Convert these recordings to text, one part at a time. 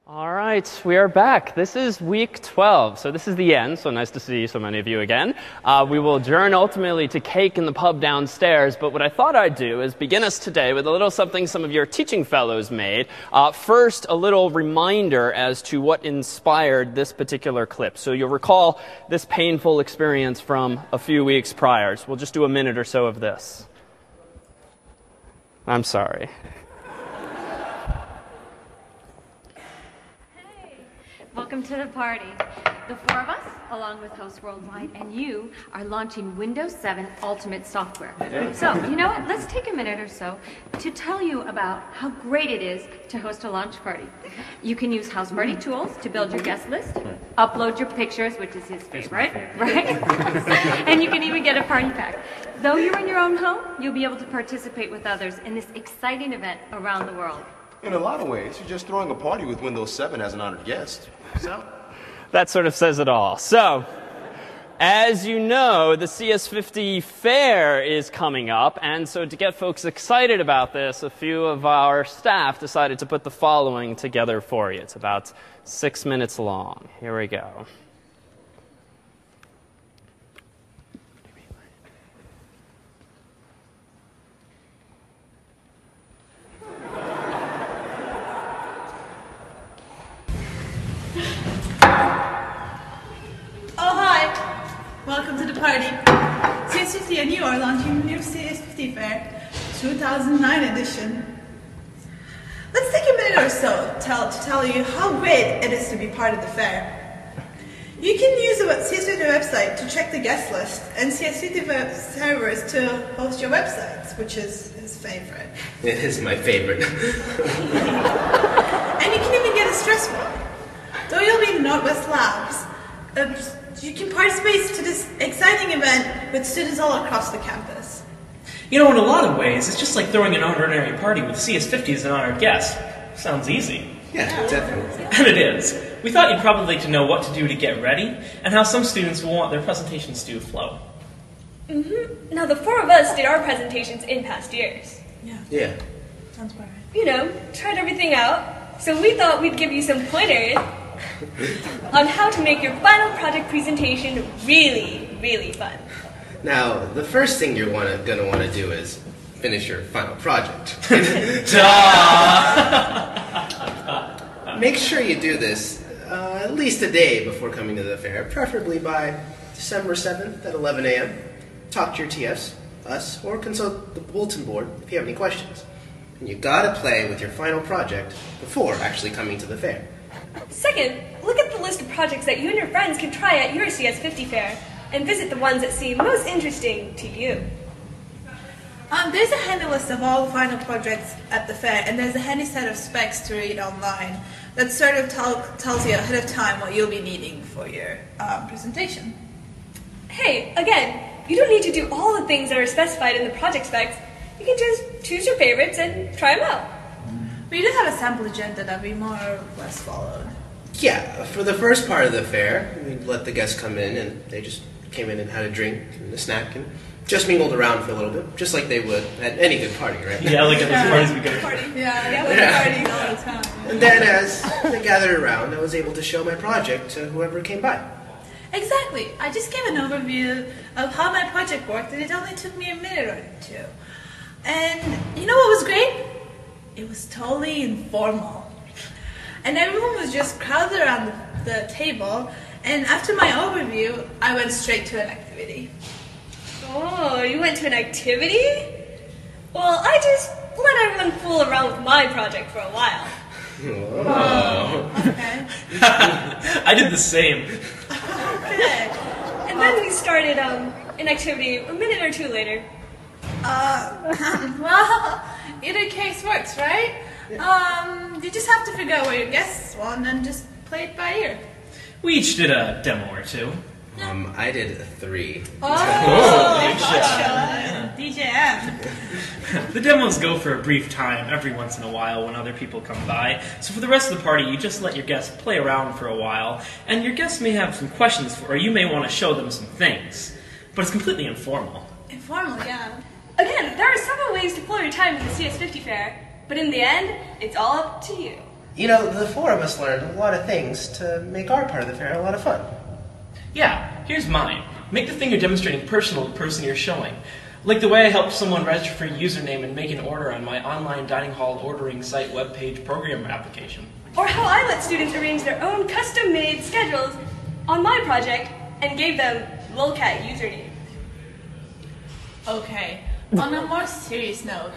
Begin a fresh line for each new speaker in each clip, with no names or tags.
All right, we are back. This is week 12, so this is the end, so nice to see so many of you again. We will adjourn ultimately to cake in the pub downstairs, but what I thought I'd do is begin us today with a little something some of your teaching fellows made. First, a little reminder as to what inspired this particular clip. So you'll recall this painful experience from a few weeks prior. So we'll just do a minute or so of this. I'm sorry.
Welcome to the party. The four of us, along with Host Worldwide and you, are launching Windows 7 Ultimate software. So, you know what? Let's take a minute or so to tell you about how great it is to host a launch party. You can use house party tools to build your guest list, upload your pictures, which is his favorite, right? And you can even get a party pack. Though you're in your own home, you'll be able to participate with others in this exciting event around the world.
In a lot of ways, you're just throwing a party with Windows 7 as an honored guest. So,
that sort of says it all. So, as you know, the CS50 Fair is coming up, and so to get folks excited about this, a few of our staff decided to put the following together for you. It's about 6 minutes long. Here we go.
Welcome to the party. CS50 and you are launching the new CS50 Fair 2009 edition. Let's take a minute or so to tell you how great it is to be part of the fair. You can use the CS50 website to check the guest list and CS50 web servers to host your websites, which is his favorite.
It is my favorite.
And you can even get a stress ball. Though you'll be in Northwest Labs, you can participate to this exciting event with students all across the campus.
You know, in a lot of ways, it's just like throwing an ordinary party with CS50 as an honored guest. Sounds easy.
Yeah, definitely.
And it is. We thought you'd probably like to know what to do to get ready, and how some students will want their presentations to flow.
Now, the four of us did our presentations in past years.
Yeah.
Sounds about right.
You know, tried everything out, so we thought we'd give you some pointers on how to make your final project presentation really, really fun.
Now, the first thing you're gonna want to do is finish your final project. Make sure you do this at least a day before coming to the fair, preferably by December 7th at 11 a.m. Talk to your TFs, us, or consult the bulletin board if you have any questions. And you gotta play with your final project before actually coming to the fair.
Second, look at the list of projects that you and your friends can try at your CS50 fair, and visit the ones that seem most interesting to you.
There's a handy list of all the final projects at the fair, and there's a handy set of specs to read online that sort of tells you ahead of time what you'll be needing for your presentation.
Hey, again, you don't need to do all the things that are specified in the project specs. You can just choose your favorites and try them out.
We do have a sample agenda that we more or less followed.
Yeah, for the first part of the fair, we let the guests come in, and they just came in and had a drink and a snack and just mingled around for a little bit, just like they would at any good party, right?
Yeah, like at those parties we go to.
Partying all the time.
And then as they gathered around, I was able to show my project to whoever came by.
Exactly. I just gave an overview of how my project worked, and it only took me a minute or two. And you know what was great? It was totally informal. And everyone was just crowded around the table, and after my overview, I went straight to an activity.
Oh, you went to an activity? Well, I just let everyone fool around with my project for a while.
Oh, okay.
I did the same.
Okay.
And then we started an activity a minute or two later.
Well, either case works, right? You just have to figure out what your guests want and just play it by ear.
We each did a demo or two.
I did 3.
DJM.
The demos go for a brief time every once in a while when other people come by. So for the rest of the party, you just let your guests play around for a while, and your guests may have some questions or you may want to show them some things. But it's completely informal.
Informal, yeah.
Again, there are several ways to fill your time at the CS50 fair, but in the end, it's all up to you.
You know, the four of us learned a lot of things to make our part of the fair a lot of fun.
Yeah, here's mine. Make the thing you're demonstrating personal to the person you're showing. Like the way I helped someone register for a username and make an order on my online dining hall ordering site webpage program application.
Or how I let students arrange their own custom-made schedules on my project and gave them lolcat usernames.
Okay, on a more serious note.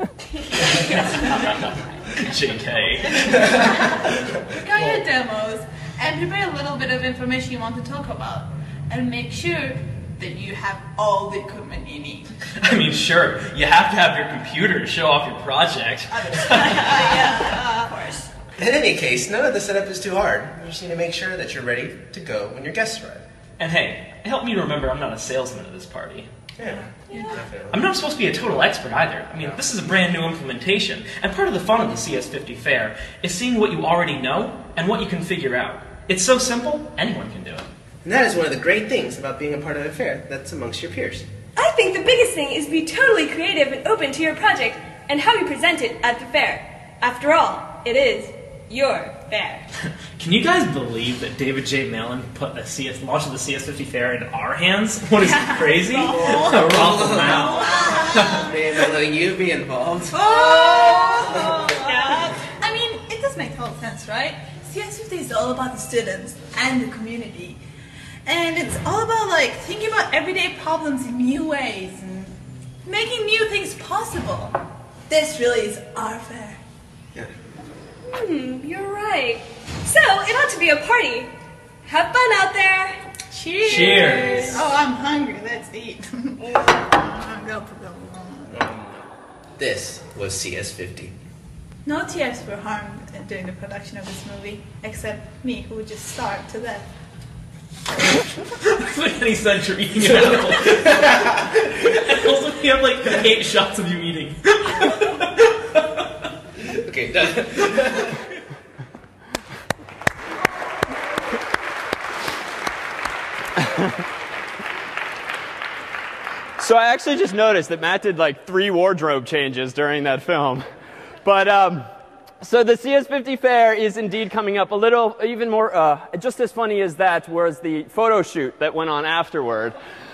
JK.
Pick out your demos and prepare a little bit of information you want to talk about. And make sure that you have all the equipment you need.
I mean, sure, you have to have your computer to show off your project.
Yeah, of course.
In any case, none of the setup is too hard. You just need to make sure that you're ready to go when your guests arrive.
And hey, help me to remember I'm not a salesman at this party.
Yeah, definitely.
I'm not supposed to be a total expert either. I mean, this is a brand new implementation, and part of the fun of the CS50 Fair is seeing what you already know and what you can figure out. It's so simple, anyone can do it.
And that is one of the great things about being a part of a fair that's amongst your peers.
I think the biggest thing is be totally creative and open to your project and how you present it at the fair. After all, it is your fair.
Can you guys believe that David J. Mellon put the launch of the CS50 Fair in our hands? What is crazy?
Maybe letting you be involved.
Yeah. I mean, it does make total sense, right? CS50 is all about the students and the community. And it's all about, like, thinking about everyday problems in new ways and making new things possible. This really is our fair.
Yeah.
You're right. So, it ought to be a party. Have fun out there.
Cheers.
Cheers.
Oh, I'm hungry. Let's eat.
This was CS50.
No TFs were harmed during the production of this movie, except me, who would just starve to death.
It's like any sense you're eating an apple. And also, we have like 8 shots of you eating.
Okay, done.
So I actually just noticed that Matt did like 3 wardrobe changes during that film. But so the CS50 Fair is indeed coming up a little, even more, just as funny as that was the photo shoot that went on afterward.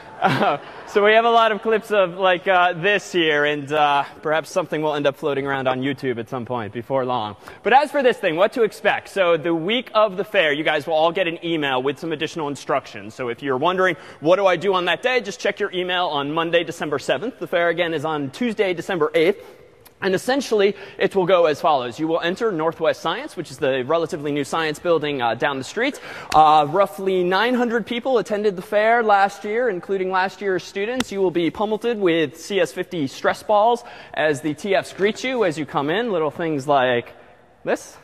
So we have a lot of clips of like this here, and perhaps something will end up floating around on YouTube at some point before long. But as for this thing, what to expect? So the week of the fair, you guys will all get an email with some additional instructions. So if you're wondering, what do I do on that day? Just check your email on Monday, December 7th. The fair again is on Tuesday, December 8th. And essentially, it will go as follows. You will enter Northwest Science, which is the relatively new science building down the street. Roughly 900 people attended the fair last year, including last year's students. You will be pummeled with CS50 stress balls as the TFs greet you as you come in. Little things like this.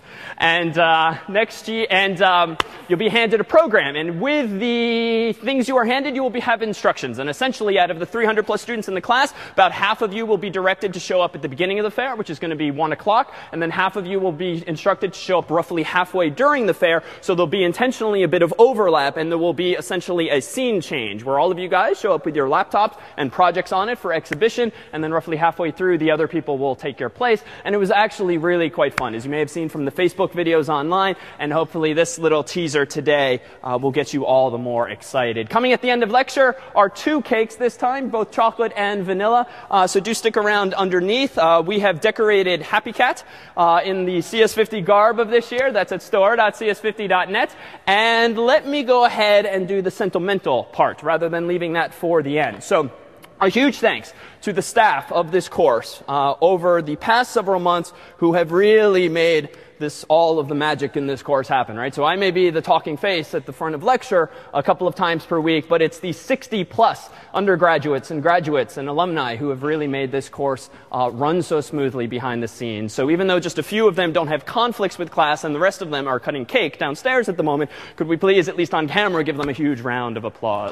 And next year, you'll be handed a program. And with the things you are handed, you will have instructions. And essentially, out of the 300 plus students in the class, about half of you will be directed to show up at the beginning of the fair, which is going to be 1 o'clock. And then half of you will be instructed to show up roughly halfway during the fair. So there'll be intentionally a bit of overlap, and there will be essentially a scene change where all of you guys show up with your laptops and projects on it for exhibition. And then roughly halfway through, the other people will take your place. And it was actually really quite fun, as you may have seen from the Facebook videos online, and hopefully this little teaser today will get you all the more excited. Coming at the end of lecture are 2 cakes this time, both chocolate and vanilla, so do stick around underneath. We have decorated Happy Cat in the CS50 garb of this year. That's at store.cs50.net. And let me go ahead and do the sentimental part rather than leaving that for the end. So a huge thanks to the staff of this course over the past several months who have really made all of the magic in this course happen, right? So I may be the talking face at the front of lecture a couple of times per week, but it's the 60 plus undergraduates and graduates and alumni who have really made this course run so smoothly behind the scenes. So even though just a few of them don't have conflicts with class and the rest of them are cutting cake downstairs at the moment, could we please, at least on camera, give them a huge round of applause?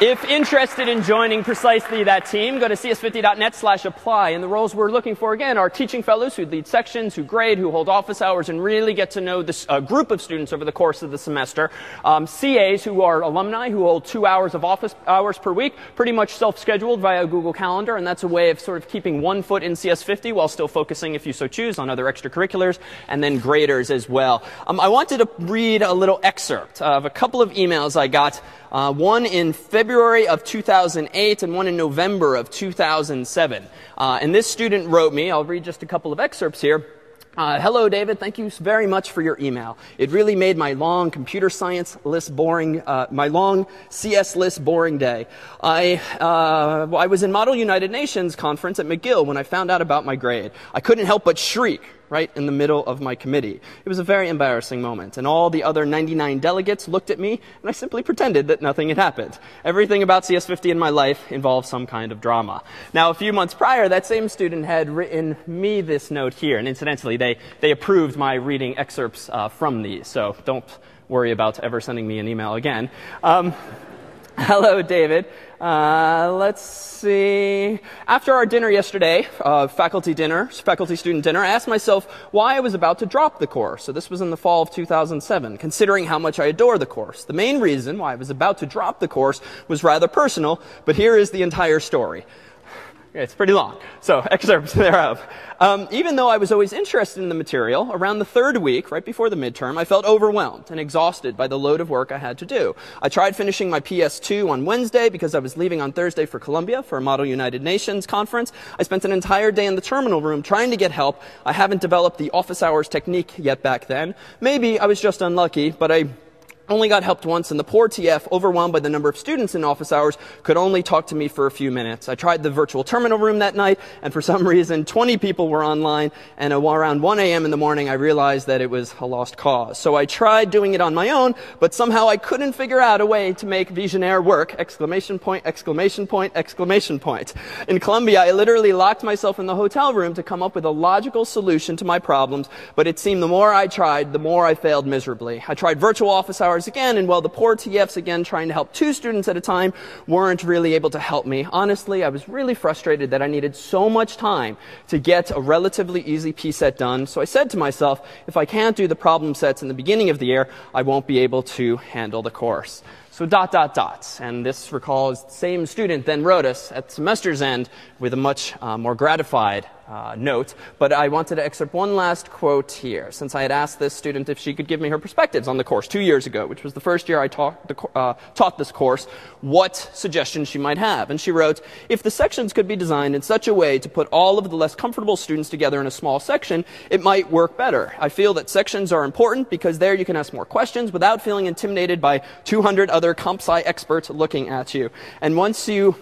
If interested in joining precisely that team, go to cs50.net/apply. And the roles we're looking for, again, are teaching fellows who lead sections, who grade, who hold office hours, and really get to know this group of students over the course of the semester. CAs, who are alumni, who hold 2 hours of office hours per week, pretty much self-scheduled via Google Calendar, and that's a way of sort of keeping one foot in CS50 while still focusing, if you so choose, on other extracurriculars, and then graders as well. I wanted to read a little excerpt of a couple of emails I got. One in February of 2008 and one in November of 2007. And this student wrote me, I'll read just a couple of excerpts here. Hello, David. Thank you very much for your email. It really made my long computer science list boring, my long CS list boring day. I was in Model United Nations conference at McGill when I found out about my grade. I couldn't help but shriek right in the middle of my committee. It was a very embarrassing moment, and all the other 99 delegates looked at me, and I simply pretended that nothing had happened. Everything about CS50 in my life involved some kind of drama. Now, a few months prior, that same student had written me this note here, and incidentally, they approved my reading excerpts from these, so don't worry about ever sending me an email again. Hello, David. Let's see. After our dinner yesterday, faculty-student dinner, I asked myself why I was about to drop the course. So this was in the fall of 2007, considering how much I adore the course. The main reason why I was about to drop the course was rather personal, but here is the entire story. It's pretty long, so excerpts thereof. Even though I was always interested in the material, around the third week, right before the midterm, I felt overwhelmed and exhausted by the load of work I had to do. I tried finishing my PS2 on Wednesday because I was leaving on Thursday for Colombia for a Model United Nations conference. I spent an entire day in the terminal room trying to get help. I haven't developed the office hours technique yet back then. Maybe I was just unlucky, but I only got helped once, and the poor TF, overwhelmed by the number of students in office hours, could only talk to me for a few minutes. I tried the virtual terminal room that night, and for some reason, 20 people were online, and around 1 a.m. in the morning, I realized that it was a lost cause. So I tried doing it on my own, but somehow I couldn't figure out a way to make Visionaire work! Exclamation point, exclamation point, exclamation point. In Colombia, I literally locked myself in the hotel room to come up with a logical solution to my problems, but it seemed the more I tried, the more I failed miserably. I tried virtual office hours again, and while the poor TFs, again, trying to help 2 students at a time, weren't really able to help me. Honestly, I was really frustrated that I needed so much time to get a relatively easy P-set done. So I said to myself, if I can't do the problem sets in the beginning of the year, I won't be able to handle the course. So ... And this recalls the same student then wrote us at semester's end with a much more gratified note. But I wanted to excerpt one last quote here, since I had asked this student if she could give me her perspectives on the course 2 years ago, which was the first year I taught this course, what suggestions she might have. And she wrote, if the sections could be designed in such a way to put all of the less comfortable students together in a small section, it might work better. I feel that sections are important because there you can ask more questions without feeling intimidated by 200 other comp sci experts looking at you. And once you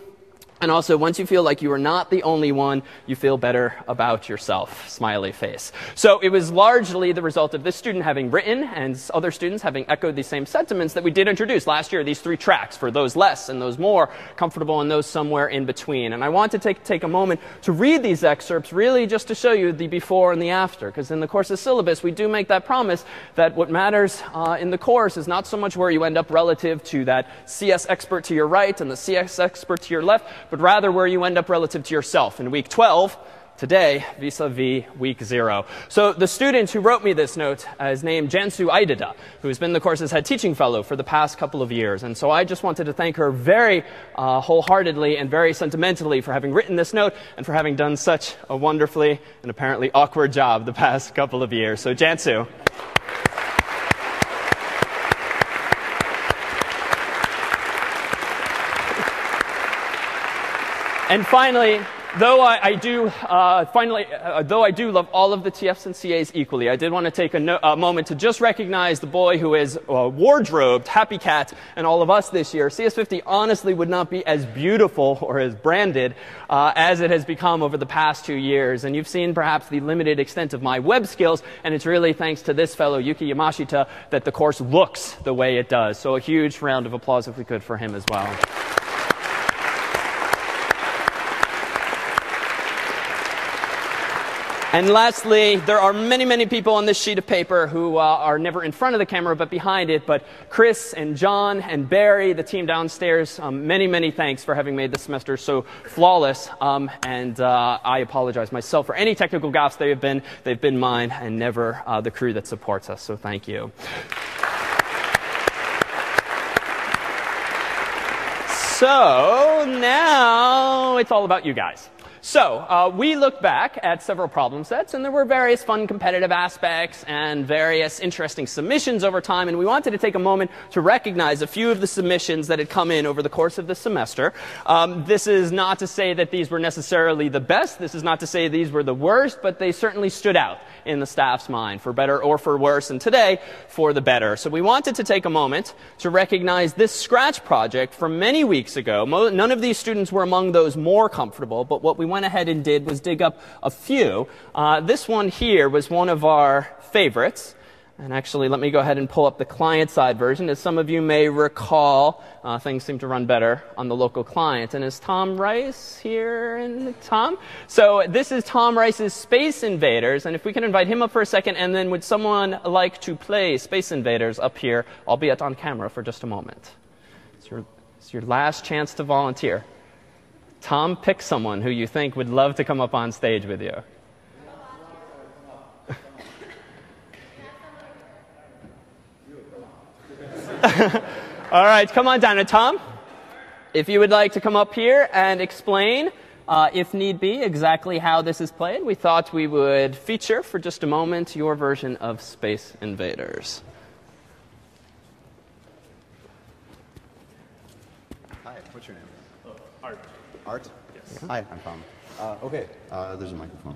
feel like you are not the only one, you feel better about yourself. Smiley face. So it was largely the result of this student having written and other students having echoed these same sentiments that we did introduce last year, these 3 tracks for those less and those more comfortable and those somewhere in between. And I want to take a moment to read these excerpts really just to show you the before and the after, because in the course's syllabus, we do make that promise that what matters in the course is not so much where you end up relative to that CS expert to your right and the CS expert to your left, but rather where you end up relative to yourself in week 12, today, vis-a-vis week 0. So the student who wrote me this note is named Jansu Aidada, who's been the course's head teaching fellow for the past couple of years. And so I just wanted to thank her very wholeheartedly and very sentimentally for having written this note and for having done such a wonderfully and apparently awkward job the past couple of years. So Jansu. And finally, though I do love all of the TFs and CAs equally, I did want to take a moment to just recognize the boy who is wardrobed Happy Cat and all of us this year. CS50 honestly would not be as beautiful or as branded as it has become over the past 2 years. And you've seen perhaps the limited extent of my web skills, and it's really thanks to this fellow, Yuki Yamashita, that the course looks the way it does. So a huge round of applause if we could for him as well. And lastly, there are many, many people on this sheet of paper who are never in front of the camera but behind it. But Chris and John and Barry, the team downstairs, many, many thanks for having made this semester so flawless. And I apologize myself for any technical gaffes they have been. They've been mine and never the crew that supports us. So thank you. So now it's all about you guys. So we looked back at several problem sets, and there were various fun competitive aspects and various interesting submissions over time, and we wanted to take a moment to recognize a few of the submissions that had come in over the course of the semester. This is not to say that these were necessarily the best. This is not to say these were the worst, but they certainly stood out in the staff's mind, for better or for worse, and today, for the better. So we wanted to take a moment to recognize this Scratch project from many weeks ago. None of these students were among those more comfortable, but what we went ahead and did was dig up a few. This one here was one of our favorites. And actually, let me go ahead and pull up the client-side version. As some of you may recall, things seem to run better on the local client. And is Tom Rice here? Tom? So this is Tom Rice's Space Invaders. And if we can invite him up for a second, and then would someone like to play Space Invaders up here, albeit on camera, for just a moment? It's your last chance to volunteer. Tom, pick someone who you think would love to come up on stage with you. All right, come on down. And Tom, if you would like to come up here and explain, if need be, exactly how this is played, we thought we would feature for just a moment your version of Space Invaders.
Hi, what's your name? Art. Art? Yes. Hi, I'm Tom. Okay, there's a microphone.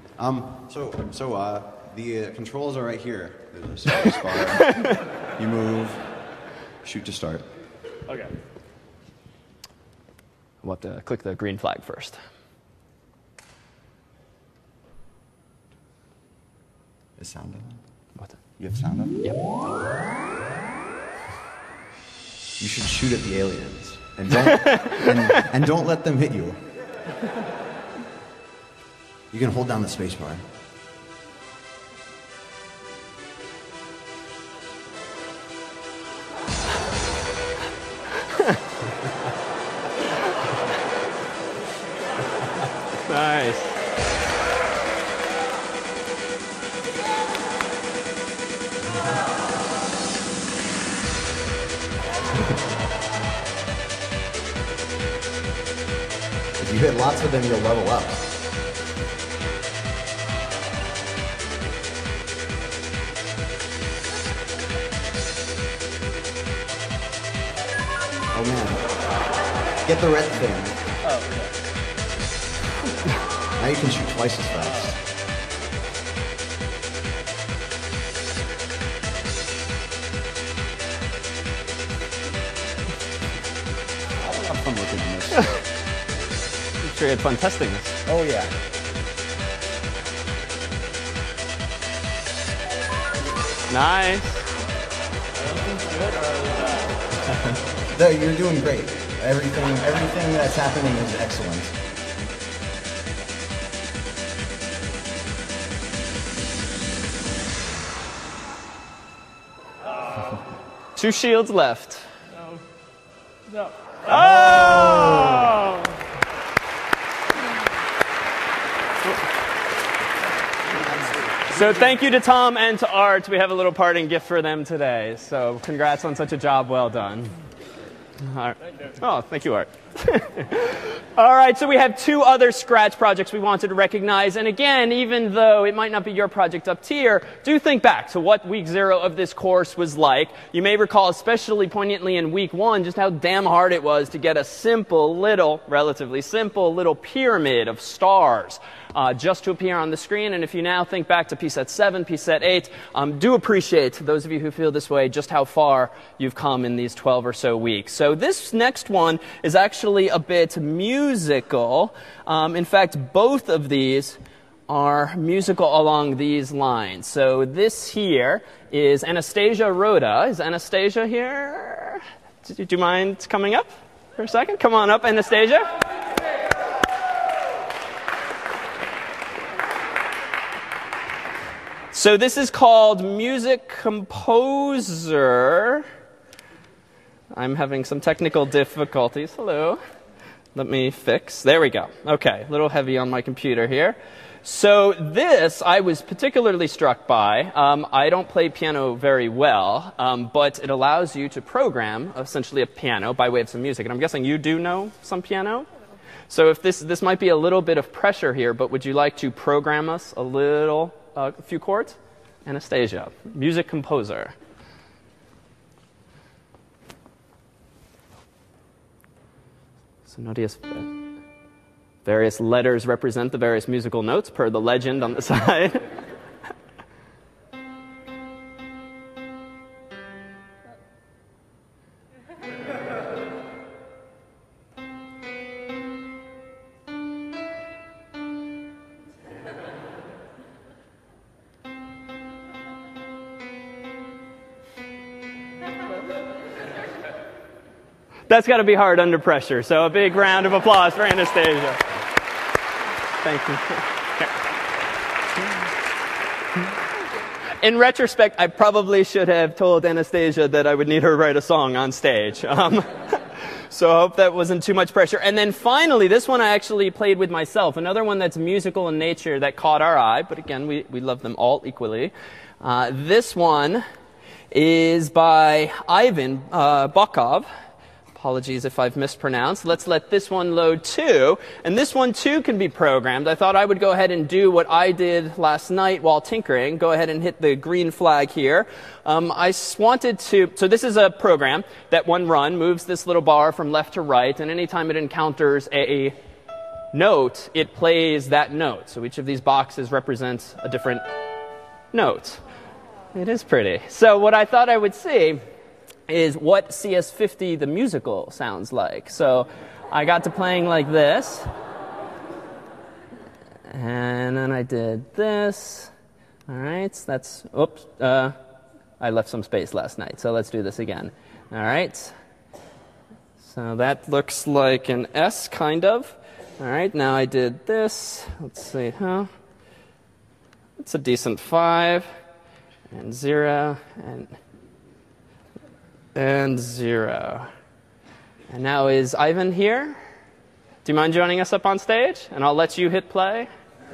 The controls are right here. There's a space bar. You move. Shoot to start.
Okay. We'll have to click the green flag first.
Is sound on?
What?
You have sound on?
Yep.
You should shoot at the aliens. And don't, and don't let them hit you. You can hold down the space bar.
Nice.
If you hit lots of them, you'll level up. Oh man. Get the red thing.
Oh, yeah.
Now you can shoot twice as fast. I had a lot of fun looking at this.
I'm sure you had fun testing this.
Oh yeah.
Nice.
No, you're doing great. Everything that's happening is excellent.
Two shields left.
No.
Oh! So thank you to Tom and to Art. We have a little parting gift for them today. So congrats on such a job well done. All right. Oh, thank you, Art. All right, so we have two other Scratch projects we wanted to recognize. And again, even though it might not be your project up here, do think back to what week 0 of this course was like. You may recall, especially poignantly in week 1, just how damn hard it was to get a simple little, relatively simple little pyramid of stars just to appear on the screen. And if you now think back to PSET 7, PSET 8, do appreciate, those of you who feel this way, just how far you've come in these 12 or so weeks. So this next one is actually a bit musical. In fact, both of these are musical along these lines. So this here is Anastasia Rhoda. Is Anastasia here? Do you mind coming up for a second? Come on up, Anastasia. So this is called Music Composer. I'm having some technical difficulties. Hello. Let me fix. There we go. Okay, a little heavy on my computer here. So this I was particularly struck by. I don't play piano very well, but it allows you to program essentially a piano by way of some music. And I'm guessing you do know some piano? So if this might be a little bit of pressure here, but would you like to program us a few chords? Anastasia, Music Composer. So notice various letters represent the various musical notes per the legend on the side. That's got to be hard under pressure, so a big round of applause for Anastasia. Thank you. In retrospect, I probably should have told Anastasia that I would need her to write a song on stage. So I hope that wasn't too much pressure. And then finally, this one I actually played with myself. Another one that's musical in nature that caught our eye, but again, we love them all equally. This one is by Ivan Bokov. Apologies if I've mispronounced. Let's let this one load too. And this one too can be programmed. I thought I would go ahead and do what I did last night while tinkering. Go ahead and hit the green flag here. I wanted to, so this is a program that one run moves this little bar from left to right. And anytime it encounters a note, it plays that note. So each of these boxes represents a different note. It is pretty. So what I thought I would see is what CS50 the musical sounds like. So I got to playing like this. And then I did this. All right, that's, oops, I left some space last night. So let's do this again. All right. So that looks like an S, kind of. All right, now I did this. Let's see, it's a decent 5, and 0, and 0. And now is Ivan here? Do you mind joining us up on stage? And I'll let you hit play.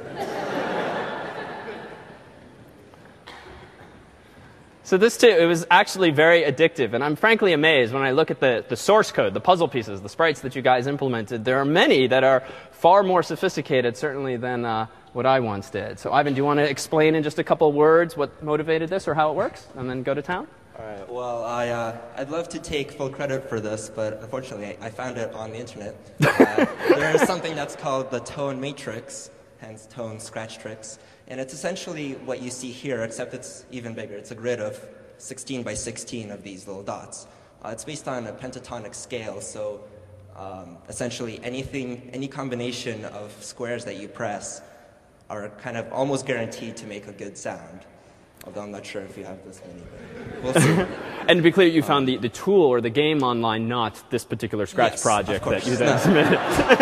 So this too, it was actually very addictive. And I'm frankly amazed when I look at the source code, the puzzle pieces, the sprites that you guys implemented. There are many that are far more sophisticated, certainly, than what I once did. So Ivan, do you want to explain in just a couple words what motivated this or how it works? And then go to town?
All right. Well, I'd love to take full credit for this, but unfortunately, I found it on the internet. There is something that's called the tone matrix, hence tone scratch tricks, and it's essentially what you see here, except it's even bigger. It's a grid of 16 by 16 of these little dots. It's based on a pentatonic scale, so essentially any combination of squares that you press are kind of almost guaranteed to make a good sound. Although I'm not sure if you have this many, but we'll see.
And to be clear, you found the tool or the game online, not this particular Scratch project that you then submitted.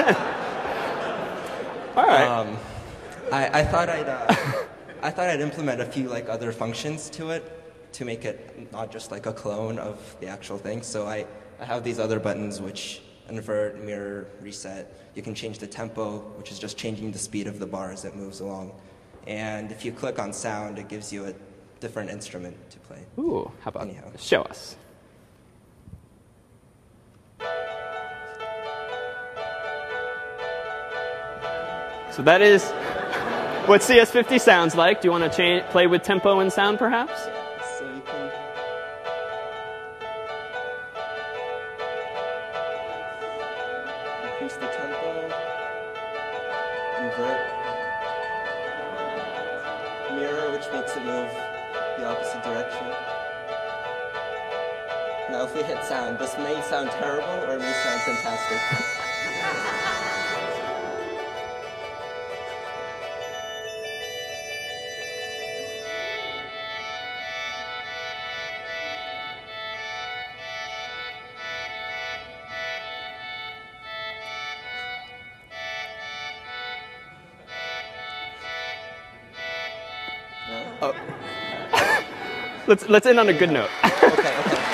All right.
I thought I'd implement a few other functions to it to make it not just like a clone of the actual thing. So I have these other buttons which invert, mirror, reset. You can change the tempo, which is just changing the speed of the bar as it moves along. And if you click on sound, it gives you a different instrument to play.
Ooh, how about show us? So that is what CS50 sounds like. Do you want to play with tempo and sound, perhaps?
So you can increase the tempo, invert, mirror, which makes it move the opposite direction. Now if we hit sound, this may sound terrible or it may sound fantastic.
let's end on a good note.
Okay.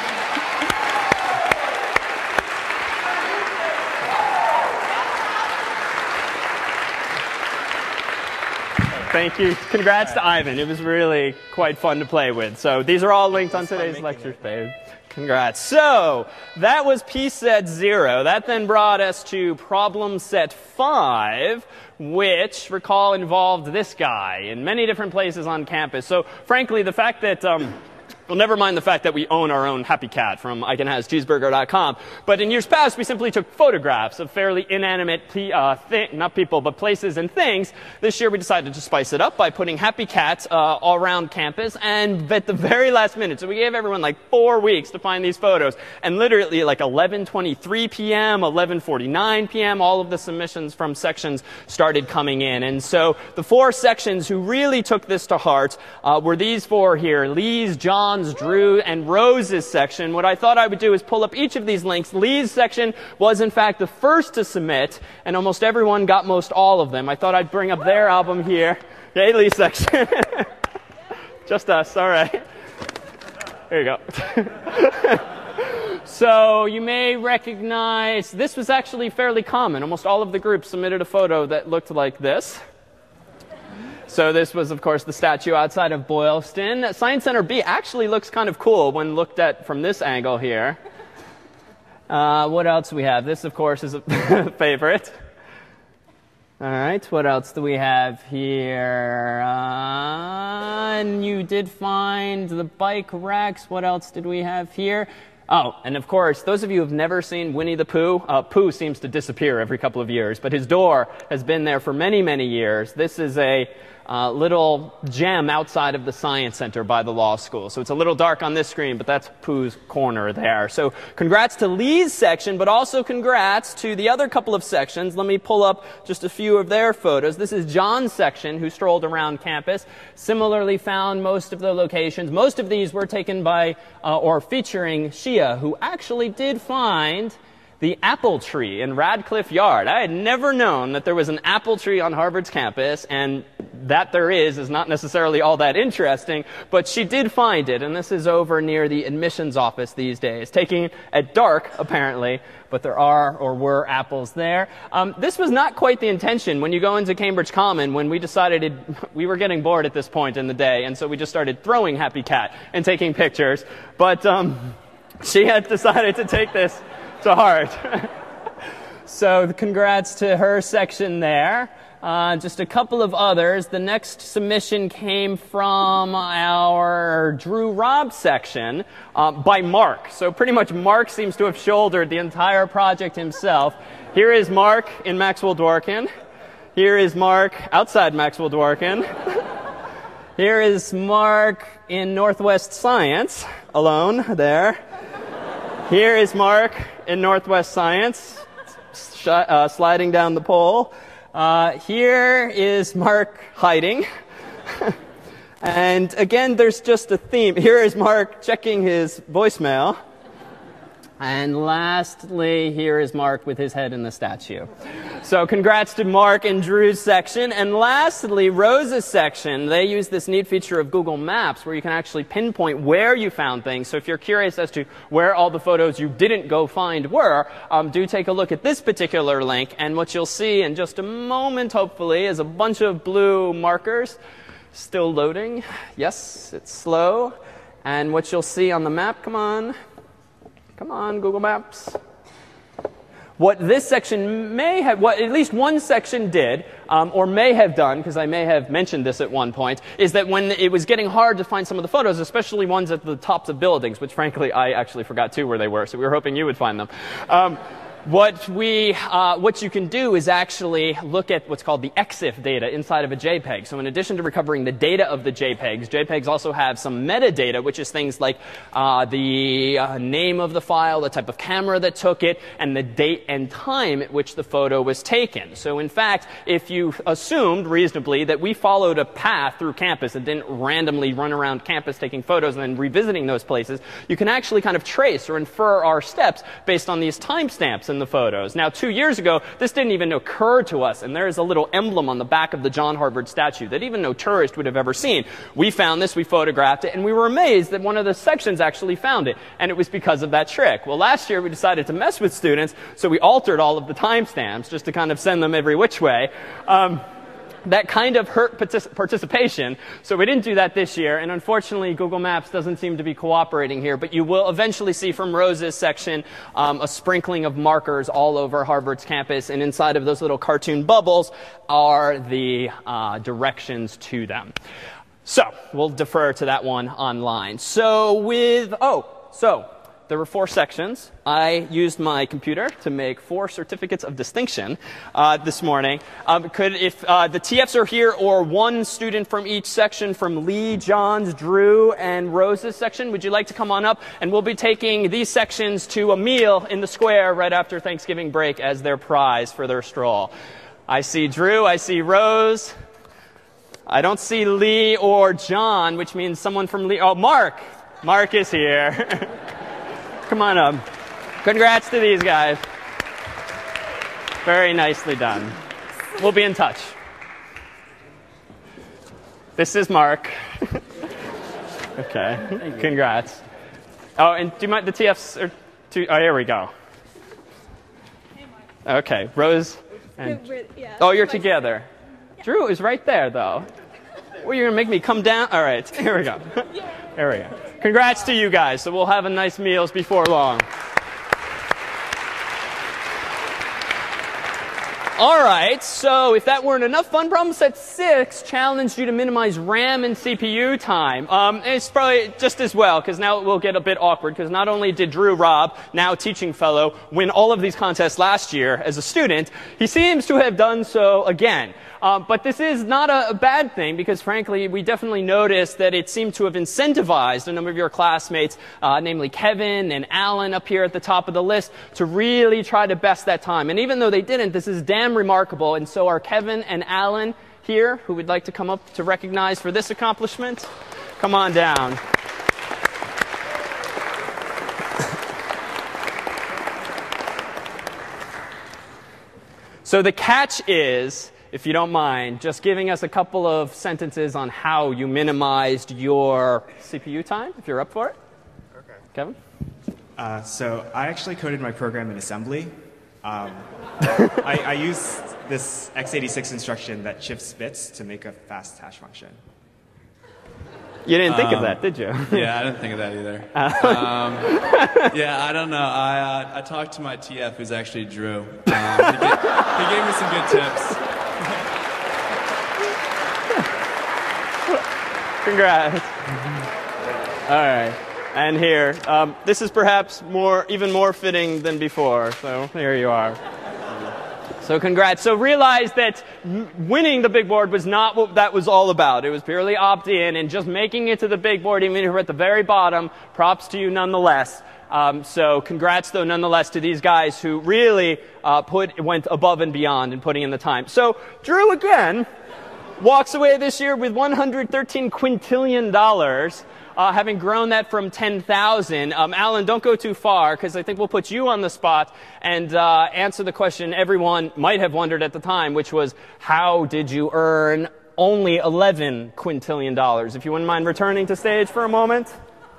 Thank you. Congrats to Ivan. It was really quite fun to play with. So these are all linked on today's lecture page. Congrats. So that was piece set 0. That then brought us to problem set 5, which, recall, involved this guy in many different places on campus. So frankly, the fact that well, never mind the fact that we own our own Happy Cat from iCanHasCheeseburger.com. But in years past, we simply took photographs of fairly inanimate, not people, but places and things. This year, we decided to spice it up by putting Happy Cat all around campus. And at the very last minute, so we gave everyone like 4 weeks to find these photos. And literally like 11:23 p.m., 11:49 p.m., all of the submissions from sections started coming in. And so the 4 sections who really took this to heart were these 4 here: Lee's, John's, Drew, and Rose's section. What I thought I would do is pull up each of these links. Lee's section was, in fact, the first to submit, and almost everyone got most all of them. I thought I'd bring up their album here. Yay, Lee's section. Just us, all right. There you go. So you may recognize, this was actually fairly common. Almost all of the groups submitted a photo that looked like this. So this was, of course, the statue outside of Boylston. Science Center B actually looks kind of cool when looked at from this angle here. What else do we have? This, of course, is a favorite. All right, what else do we have here? And you did find the bike racks. What else did we have here? Oh, and of course, those of you who have never seen Winnie the Pooh, Pooh seems to disappear every couple of years, but his door has been there for many, many years. This is a little gem outside of the Science Center by the law school. So it's a little dark on this screen, but that's Pooh's corner there. So congrats to Lee's section, but also congrats to the other couple of sections. Let me pull up just a few of their photos. This is John's section, who strolled around campus. Similarly found most of the locations. Most of these were taken by or featuring Shia, who actually did find the apple tree in Radcliffe Yard. I had never known that there was an apple tree on Harvard's campus, and that there is not necessarily all that interesting, but she did find it, and this is over near the admissions office these days, taking at dark, apparently, but there are or were apples there. This was not quite the intention when you go into Cambridge Common, when we decided we were getting bored at this point in the day, and so we just started throwing Happy Cat and taking pictures, but she had decided to take this to heart. So congrats to her section there. Just a couple of others. The next submission came from our Drew Robb section by Mark. So pretty much Mark seems to have shouldered the entire project himself. Here is Mark in Maxwell Dworkin. Here is Mark outside Maxwell Dworkin. Here is Mark in Northwest Science, alone there. Here is Mark in Northwest Science, sliding down the pole. Here is Mark hiding. And again, there's just a theme. Here is Mark checking his voicemail. And lastly, here is Mark with his head in the statue. So congrats to Mark and Drew's section. And lastly, Rose's section. They use this neat feature of Google Maps where you can actually pinpoint where you found things. So if you're curious as to where all the photos you didn't go find were, do take a look at this particular link. And what you'll see in just a moment, hopefully, is a bunch of blue markers. Still loading. Yes, it's slow. And what you'll see on the map, come on, Google Maps. What this section may have, what at least one section did, or may have done, because I may have mentioned this at one point, is that when it was getting hard to find some of the photos, especially ones at the tops of buildings, which frankly I actually forgot too where they were, so we were hoping you would find them. What you can do is actually look at what's called the EXIF data inside of a JPEG. So in addition to recovering the data of the JPEGs, JPEGs also have some metadata, which is things like the name of the file, the type of camera that took it, and the date and time at which the photo was taken. So in fact, if you assumed reasonably that we followed a path through campus and didn't randomly run around campus taking photos and then revisiting those places, you can actually kind of trace or infer our steps based on these timestamps. in the photos. Now, 2 years ago, this didn't even occur to us, and there is a little emblem on the back of the John Harvard statue that even no tourist would have ever seen. We found this, we photographed it, and we were amazed that one of the sections actually found it, and it was because of that trick. Well, last year we decided to mess with students, so we altered all of the timestamps just to kind of send them every which way. That kind of hurt participation, so we didn't do that this year, and unfortunately Google Maps doesn't seem to be cooperating here, but you will eventually see from Rose's section a sprinkling of markers all over Harvard's campus, and inside of those little cartoon bubbles are the directions to them. So we'll defer to that one online. There were 4 sections. I used my computer to make 4 certificates of distinction this morning. If the TFs are here, or one student from each section, from Lee, John's, Drew, and Rose's section, would you like to come on up? And we'll be taking these sections to a meal in the square right after Thanksgiving break as their prize for their stroll. I see Drew. I see Rose. I don't see Lee or John, which means someone from Lee. Oh, Mark. Mark is here. Come on up. Congrats to these guys. Very nicely done. We'll be in touch. This is Mark. Okay. Congrats. Oh, and do you mind the TFs? Oh, here we go. Okay. Rose. And, oh, you're together. Drew is right there, though. Well, you're going to make me come down? All right. Here we go. There we go. Congrats to you guys. So we'll have a nice meals before long. All right, so if that weren't enough, Fun Problem Set 6 challenged you to minimize RAM and CPU time. It's probably just as well, because now it will get a bit awkward, because not only did Drew Robb, now teaching fellow, win all of these contests last year as a student, he seems to have done so again. But this is not a bad thing, because frankly, we definitely noticed that it seemed to have incentivized a number of your classmates, namely Kevin and Alan up here at the top of the list, to really try to best that time. And even though they didn't, this is damn remarkable. And so are Kevin and Alan here, who would like to come up to recognize for this accomplishment. Come on down. So the catch is, if you don't mind, just giving us a couple of sentences on how you minimized your CPU time, if you're up for it. Okay. Kevin?
So I actually coded my program in assembly. I used this x86 instruction that shifts bits to make a fast hash function.
You didn't think of that, did you?
Yeah, I didn't think of that either. Yeah, I don't know. I talked to my TF, who's actually Drew. He gave me some good tips.
Congrats. All right. And here, this is perhaps even more fitting than before. So here you are. So congrats. So realize that winning the big board was not what that was all about. It was purely opt-in, and just making it to the big board, even if you're at the very bottom, props to you nonetheless. So congrats, though, nonetheless, to these guys who really went above and beyond in putting in the time. So Drew, again, walks away this year with $113 quintillion. Having grown that from 10,000. Alan, don't go too far, because I think we'll put you on the spot and answer the question everyone might have wondered at the time, which was, how did you earn only $11 quintillion? If you wouldn't mind returning to stage for a moment.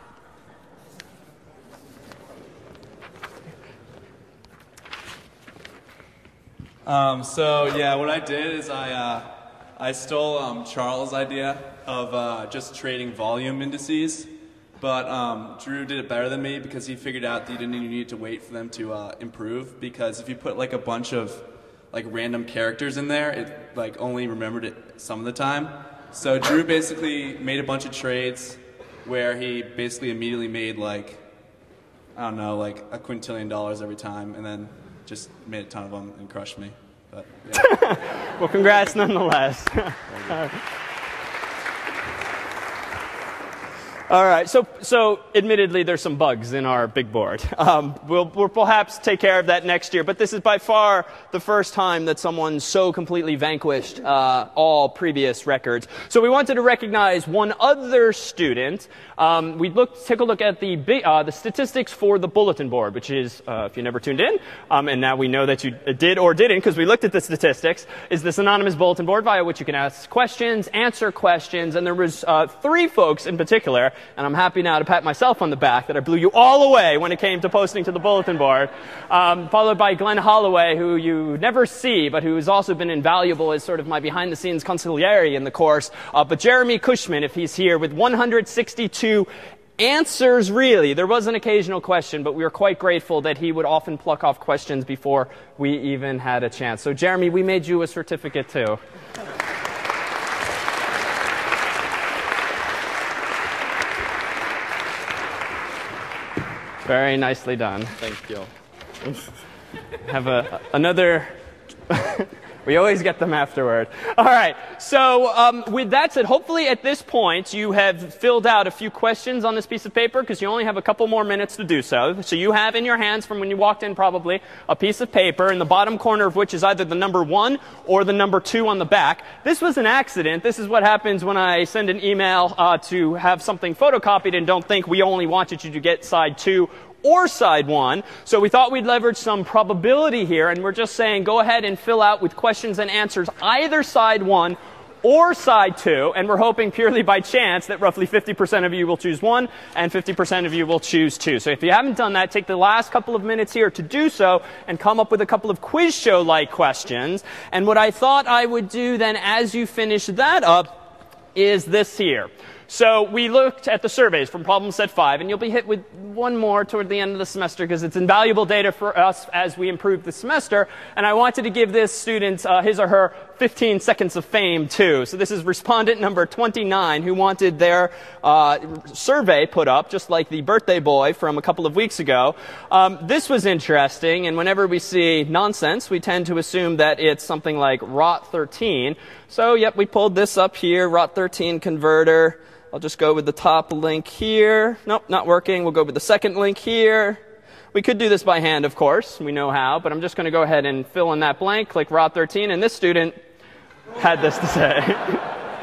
So yeah, what I did is I stole Charles' idea of just trading volume indices, but Drew did it better than me because he figured out that you didn't even need to wait for them to improve, because if you put like a bunch of like random characters in there, it like only remembered it some of the time. So Drew basically made a bunch of trades where he basically immediately made like, I don't know, like $1 quintillion every time, and then just made a ton of them and crushed me. But, yeah.
Well, congrats nonetheless. All right, so admittedly, there's some bugs in our big board. We'll perhaps take care of that next year, but this is by far the first time that someone so completely vanquished all previous records. So we wanted to recognize one other student. We took a look at the statistics for the bulletin board, which is, if you never tuned in, and now we know that you did or didn't because we looked at the statistics, is this anonymous bulletin board via which you can ask questions, answer questions, and there was 3 folks in particular. And I'm happy now to pat myself on the back that I blew you all away when it came to posting to the bulletin board, followed by Glenn Holloway, who you never see, but who has also been invaluable as sort of my behind-the-scenes consigliere in the course. But Jeremy Cushman, if he's here, with 162 answers, really. There was an occasional question, but we were quite grateful that he would often pluck off questions before we even had a chance. So, Jeremy, we made you a certificate, too. Very nicely done.
Thank you.
Have another... We always get them afterward. All right. So with that said, hopefully at this point you have filled out a few questions on this piece of paper because you only have a couple more minutes to do so. So you have in your hands from when you walked in probably a piece of paper in the bottom corner of which is either the number 1 or the number 2 on the back. This was an accident. This is what happens when I send an email to have something photocopied and don't think we only wanted you to get side 2 or side 1. So we thought we'd leverage some probability here, and we're just saying go ahead and fill out with questions and answers either side 1 or side 2, and we're hoping purely by chance that roughly 50% of you will choose 1 and 50% of you will choose 2. So if you haven't done that, take the last couple of minutes here to do so and come up with a couple of quiz show-like questions. And what I thought I would do then as you finish that up is this here. So we looked at the surveys from problem set 5, and you'll be hit with one more toward the end of the semester because it's invaluable data for us as we improve the semester. And I wanted to give this student his or her 15 seconds of fame, too. So this is respondent number 29 who wanted their survey put up, just like the birthday boy from a couple of weeks ago. This was interesting, and whenever we see nonsense, we tend to assume that it's something like ROT13. So, yep, we pulled this up here, ROT13 converter. I'll just go with the top link here. Nope, not working. We'll go with the second link here. We could do this by hand, of course. We know how. But I'm just going to go ahead and fill in that blank, click ROT13. And this student had this to say.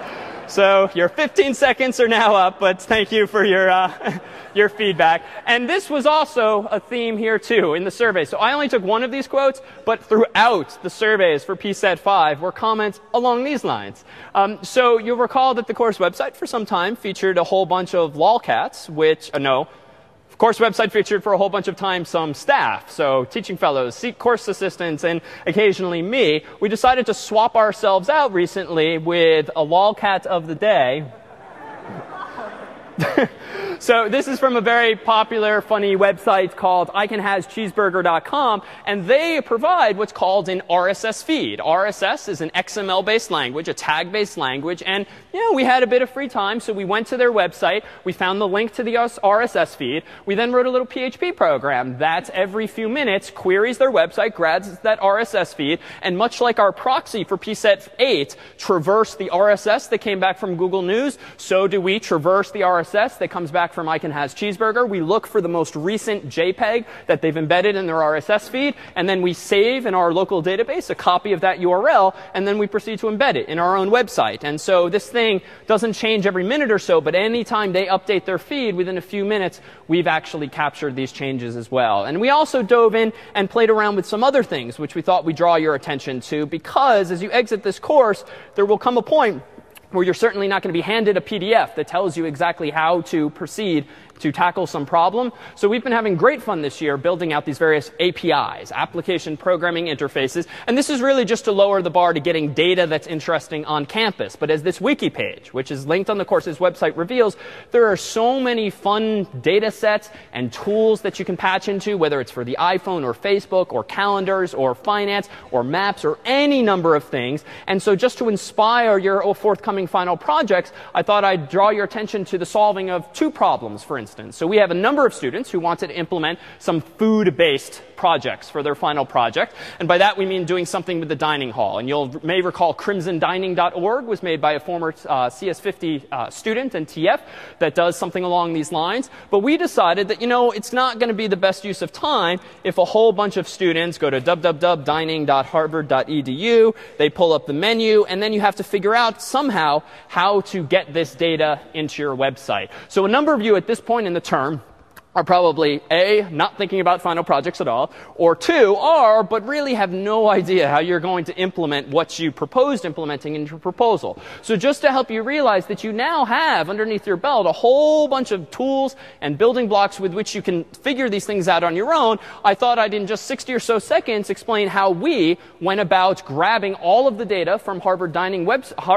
So your 15 seconds are now up, but thank you for your feedback. And this was also a theme here, too, in the survey. So I only took one of these quotes, but throughout the surveys for PSET 5 were comments along these lines. So you'll recall that the course website for some time featured a whole bunch of lolcats, which, of course, website featured for a whole bunch of time some staff, so teaching fellows, course assistants, and occasionally me. We decided to swap ourselves out recently with a lolcat of the day. So this is from a very popular, funny website called icanhascheeseburger.com, and they provide what's called an RSS feed. RSS is an XML-based language, a tag-based language, and we had a bit of free time, so we went to their website. We found the link to the RSS feed. We then wrote a little PHP program that every few minutes queries their website, grabs that RSS feed, and much like our proxy for PSET 8 traversed the RSS that came back from Google News, so do we traverse the RSS that comes back from iCanHasCheeseburger. We look for the most recent JPEG that they've embedded in their RSS feed, and then we save in our local database a copy of that URL, and then we proceed to embed it in our own website. And so this thing doesn't change every minute or so, but anytime they update their feed within a few minutes, we've actually captured these changes as well. And we also dove in and played around with some other things, which we thought we'd draw your attention to, because as you exit this course, there will come a point where you're certainly not going to be handed a PDF that tells you exactly how to proceed to tackle some problem. So we've been having great fun this year building out these various APIs, application programming interfaces. And this is really just to lower the bar to getting data that's interesting on campus. But as this wiki page, which is linked on the course's website, reveals, there are so many fun data sets and tools that you can patch into, whether it's for the iPhone or Facebook or calendars or finance or maps or any number of things. And so just to inspire your forthcoming final projects, I thought I'd draw your attention to the solving of two problems, for instance. So we have a number of students who wanted to implement some food-based projects for their final project. And by that, we mean doing something with the dining hall. And you may recall crimsondining.org was made by a former CS50 student and TF that does something along these lines. But we decided that, it's not going to be the best use of time if a whole bunch of students go to www.dining.harvard.edu, they pull up the menu, and then you have to figure out somehow how to get this data into your website. So a number of you at this point in the term are probably A, not thinking about final projects at all, or 2, are, but really have no idea how you're going to implement what you proposed implementing in your proposal. So just to help you realize that you now have underneath your belt a whole bunch of tools and building blocks with which you can figure these things out on your own, I thought I'd in just 60 or so seconds explain how we went about grabbing all of the data from Harvard Dining's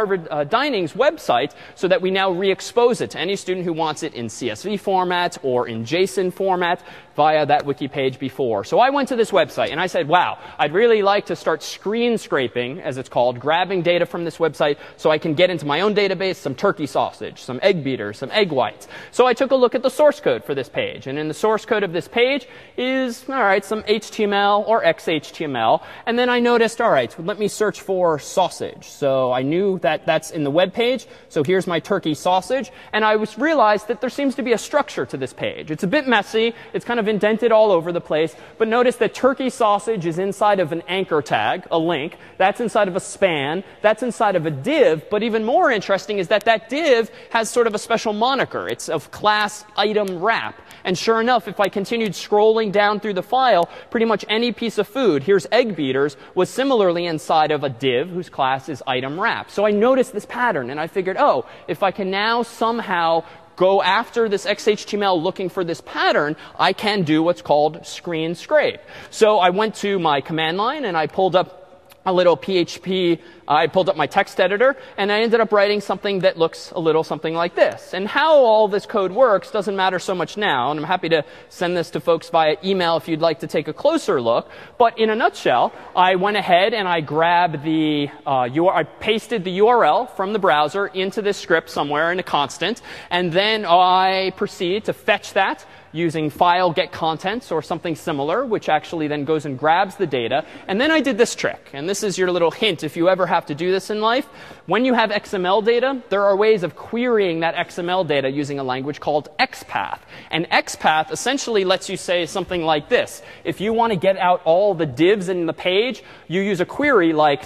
website so that we now re-expose it to any student who wants it in CSV format or in JSON format via that wiki page before. So I went to this website and I said, wow, I'd really like to start screen scraping, as it's called, grabbing data from this website so I can get into my own database some turkey sausage, some egg beaters, some egg whites. So I took a look at the source code for this page. And in the source code of this page is, some HTML or XHTML. And then I noticed, let me search for sausage. So I knew that that's in the web page. So here's my turkey sausage. And I realized that there seems to be a structure to this page. It's a bit messy. It's kind of indented all over the place. But notice that turkey sausage is inside of an anchor tag, a link. That's inside of a span. That's inside of a div. But even more interesting is that that div has sort of a special moniker. It's of class item wrap. And sure enough, if I continued scrolling down through the file, pretty much any piece of food, here's egg beaters, was similarly inside of a div whose class is item wrap. So I noticed this pattern and I figured, if I can now somehow go after this XHTML looking for this pattern, I can do what's called screen scrape. So I went to my command line and I pulled up a little PHP, I pulled up my text editor, and I ended up writing something that looks a little something like this. And how all this code works doesn't matter so much now, and I'm happy to send this to folks via email if you'd like to take a closer look. But in a nutshell, I went ahead and I grabbed I pasted the URL from the browser into this script somewhere in a constant, and then I proceed to fetch that using file get contents or something similar, which actually then goes and grabs the data. And then I did this trick. And this is your little hint if you ever have to do this in life. When you have XML data, there are ways of querying that XML data using a language called XPath. And XPath essentially lets you say something like this. If you want to get out all the divs in the page, you use a query like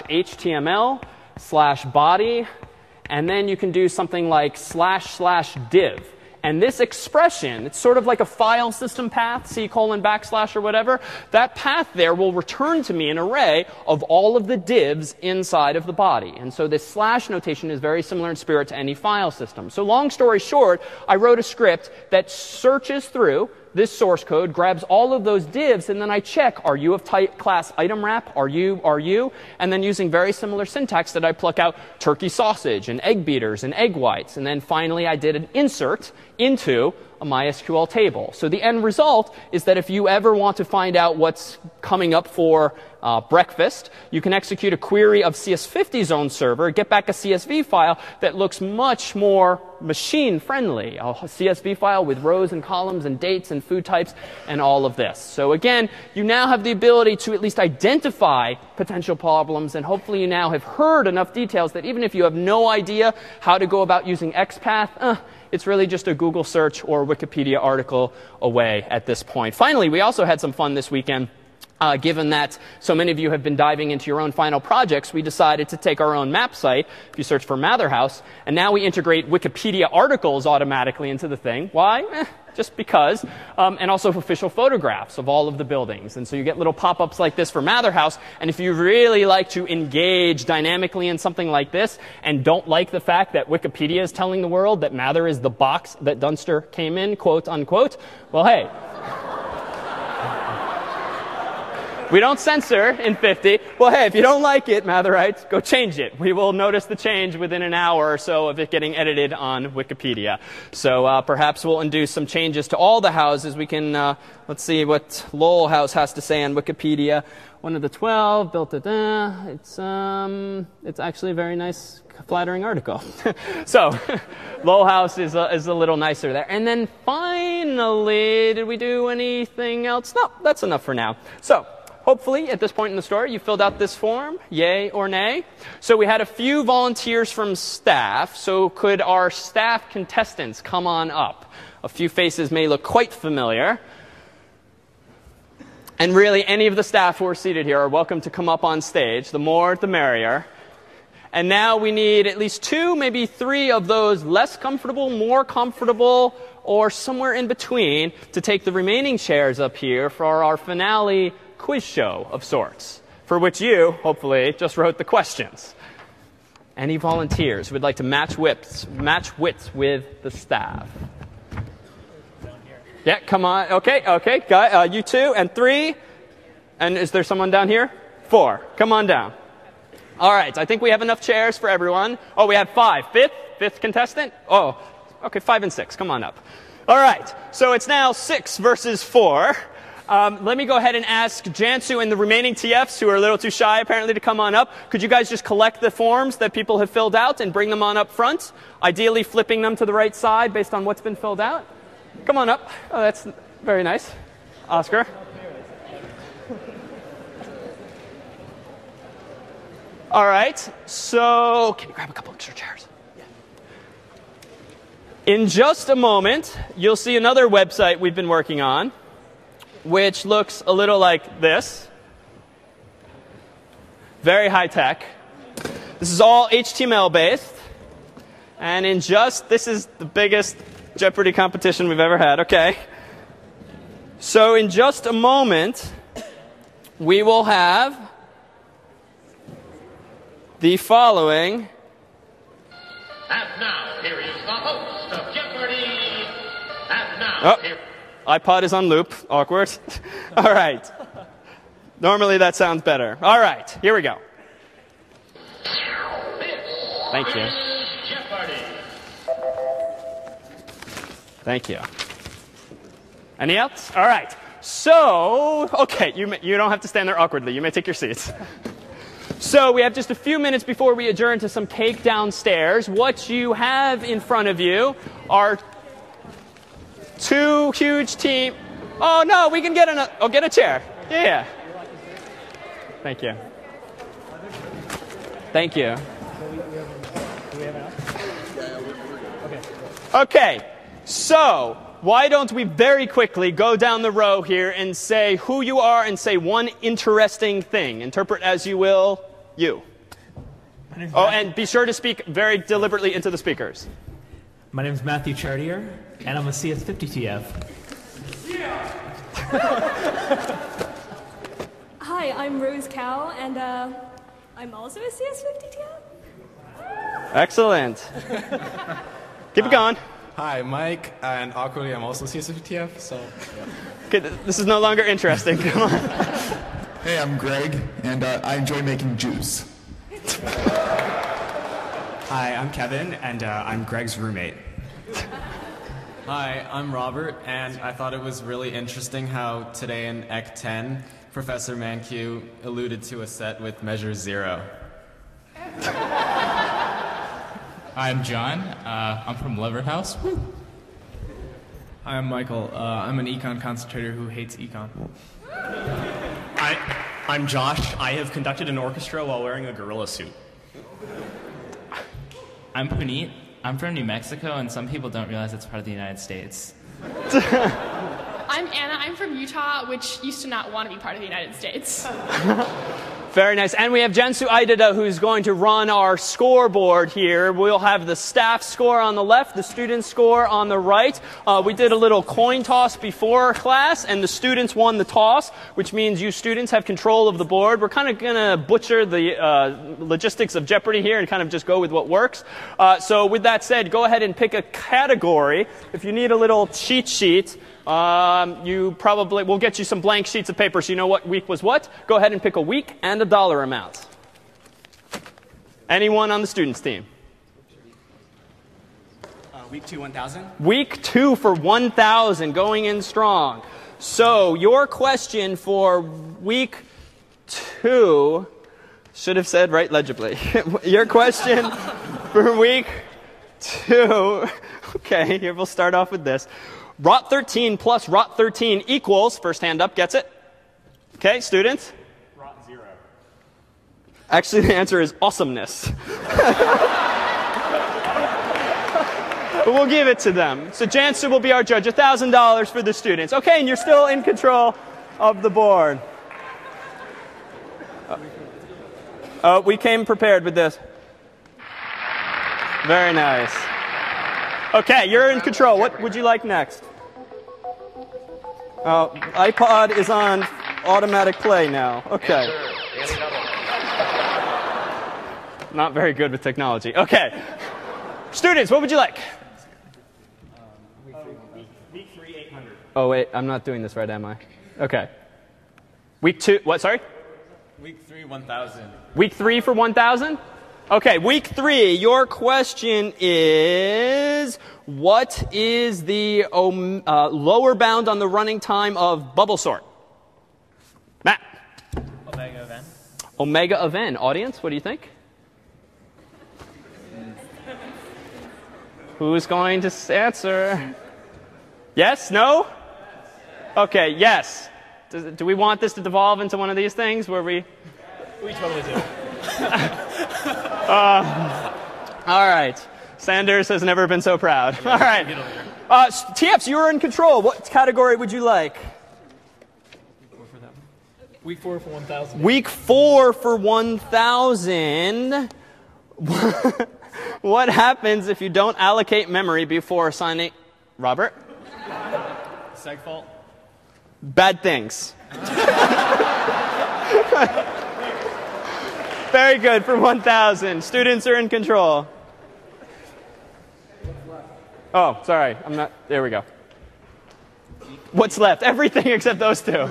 /HTML/body, and then you can do something like //div. And this expression, it's sort of like a file system path, C:\/ or whatever. That path there will return to me an array of all of the divs inside of the body. And so this slash notation is very similar in spirit to any file system. So long story short, I wrote a script that searches through this source code, grabs all of those divs, and then I check, are you of type class item wrap? Are you? And then using very similar syntax that I pluck out turkey sausage and egg beaters and egg whites. And then finally I did an insert into a MySQL table. So the end result is that if you ever want to find out what's coming up for breakfast, you can execute a query of CS50's own server, get back a CSV file that looks much more machine-friendly, a CSV file with rows and columns and dates and food types and all of this. So again, you now have the ability to at least identify potential problems, and hopefully you now have heard enough details that even if you have no idea how to go about using XPath, it's really just a Google search or a Wikipedia article away at this point. Finally, we also had some fun this weekend. Given that so many of you have been diving into your own final projects, we decided to take our own map site, if you search for Matherhouse, and now we integrate Wikipedia articles automatically into the thing. Why? Just because. And also official photographs of all of the buildings. And so you get little pop-ups like this for Matherhouse. And if you really like to engage dynamically in something like this and don't like the fact that Wikipedia is telling the world that Mather is the box that Dunster came in, quote unquote, well, hey. We don't censor in 50. Well, hey, if you don't like it, Matherites, go change it. We will notice the change within an hour or so of it getting edited on Wikipedia. So perhaps we'll induce some changes to all the houses. We can, let's see what Lowell House has to say on Wikipedia. One of the 12 built it. It's actually a very nice, flattering article. So Lowell House is a little nicer there. And then finally, finally, did we do anything else? No, that's enough for now. So hopefully, at this point in the story, you filled out this form, yay or nay. So we had a few volunteers from staff. So could our staff contestants come on up? A few faces may look quite familiar. And really, any of the staff who are seated here are welcome to come up on stage. The more, the merrier. And now we need at least 2, maybe 3 of those less comfortable, more comfortable, or somewhere in between to take the remaining chairs up here for our finale quiz show of sorts, for which you, hopefully, just wrote the questions. Any volunteers who would like to match wits with the staff? Yeah, come on. Okay. You 2 and 3. And is there someone down here? 4. Come on down. All right. I think we have enough chairs for everyone. Oh, we have 5. Fifth contestant? Oh, okay. 5 and 6. Come on up. All right. So it's now 6 versus 4. Let me go ahead and ask Jansu and the remaining TFs, who are a little too shy apparently, to come on up. Could you guys just collect the forms that people have filled out and bring them on up front? Ideally flipping them to the right side based on what's been filled out. Come on up. Oh, that's very nice. Oscar. All right. So can you grab a couple extra chairs? Yeah. In just a moment, you'll see another website we've been working on, which looks a little like this. Very high tech. This is all HTML based. And this is the biggest Jeopardy competition we've ever had. Okay. So in just a moment, we will have the following.
And now, here is the host of Jeopardy! And now,
iPod is on loop. Awkward. All right. Normally that sounds better. All right. Here we go. Thank you.
Jeopardy!
Thank you. Any else? All right. So, okay, you don't have to stand there awkwardly. You may take your seats. So we have just a few minutes before we adjourn to some cake downstairs. What you have in front of you are 2 huge team. Oh no, we can get get a chair. Yeah. Thank you. Thank you. Okay. So why don't we very quickly go down the row here and say who you are and say one interesting thing. Interpret as you will. You. Oh, and be sure to speak very deliberately into the speakers.
My name is Matthew Chartier, and I'm a CS50TF.
Yeah. Hi, I'm Rose Cow, and I'm also a CS50TF.
Excellent. Keep it going.
Hi, Mike, and awkwardly, I'm also CS50TF, so... Yeah.
Okay, this is no longer interesting. Come on.
Hey, I'm Greg, and I enjoy making juice.
Hi, I'm Kevin, and I'm Greg's roommate.
Hi, I'm Robert, and I thought it was really interesting how today in Ec 10, Professor Mankiw alluded to a set with measure 0.
I'm John. I'm from Leverhouse.
Hi, I'm Michael. I'm an econ concentrator who hates econ.
I'm Josh. I have conducted an orchestra while wearing a gorilla suit.
I'm Puneet. I'm from New Mexico, and some people don't realize it's part of the United States.
I'm Anna. I'm from Utah, which used to not want to be part of the United States.
Very nice. And we have Jansu Aidada, who's going to run our scoreboard here. We'll have the staff score on the left, the student score on the right. We did a little coin toss before class, and the students won the toss, which means you students have control of the board. We're kind of going to butcher the logistics of Jeopardy here and kind of just go with what works. So with that said, go ahead and pick a category. If you need a little cheat sheet, we'll get you some blank sheets of paper so you know what week was what. Go ahead and pick a week and a dollar amount. Anyone on the students team?
Week 2, 1,000.
Week 2 for 1,000, going in strong. So your question for week 2 should have said right legibly. Your question for week 2. Okay, here we'll start off with this. Rot 13 plus Rot 13 equals, first hand up gets it. Okay, students?
Rot 0.
Actually, the answer is awesomeness. But we'll give it to them. So Jansen will be our judge. $1,000 for the students. Okay, and you're still in control of the board. We came prepared with this. Very nice. Okay, you're in control. What would you like next? iPod is on automatic play now. Okay. Not very good with technology. Okay. Students, what would you like?
Week 3, 800.
Oh, wait, I'm not doing this right, am I? Okay. Week 2, what, sorry?
Week 3, 1,000.
Week 3 for 1,000? Okay, week 3, your question is, what is the lower bound on the running time of bubble sort? Matt?
Omega of n.
Omega of n. Audience, what do you think? Who's going to answer? Yes? No? Okay, yes. Do we want this to devolve into one of these things where we...
We totally do.
All right. Sanders has never been so proud. All right. TFs, you're in control. What category would you like?
Week 4 for 1,000.
Week 4 for 1,000. What happens if you don't allocate memory before assigning... Robert?
Segfault.
Bad things. Very good for 1,000. Students are in control. Oh, sorry. I'm not. There we go. What's left? Everything except those two.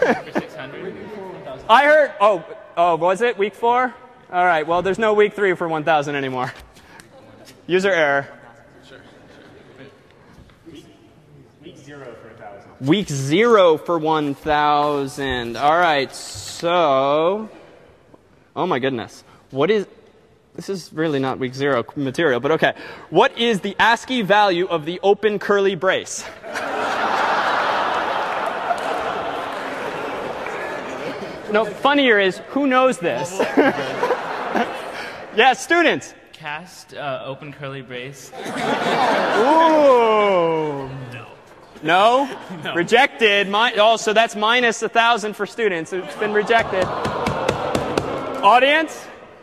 I heard. Oh, was it week 4? All right. Well, there's no week 3 for 1,000 anymore. User error.
Week 0 for 1,000.
Week 0 for 1,000. All right. So. Oh my goodness. This is really not week 0 material, but okay. What is the ASCII value of the open curly brace? No, funnier is, who knows this? Yes, students.
Cast open curly brace.
Ooh. No? No? Rejected. So that's minus 1,000 for students. It's been rejected. Audience?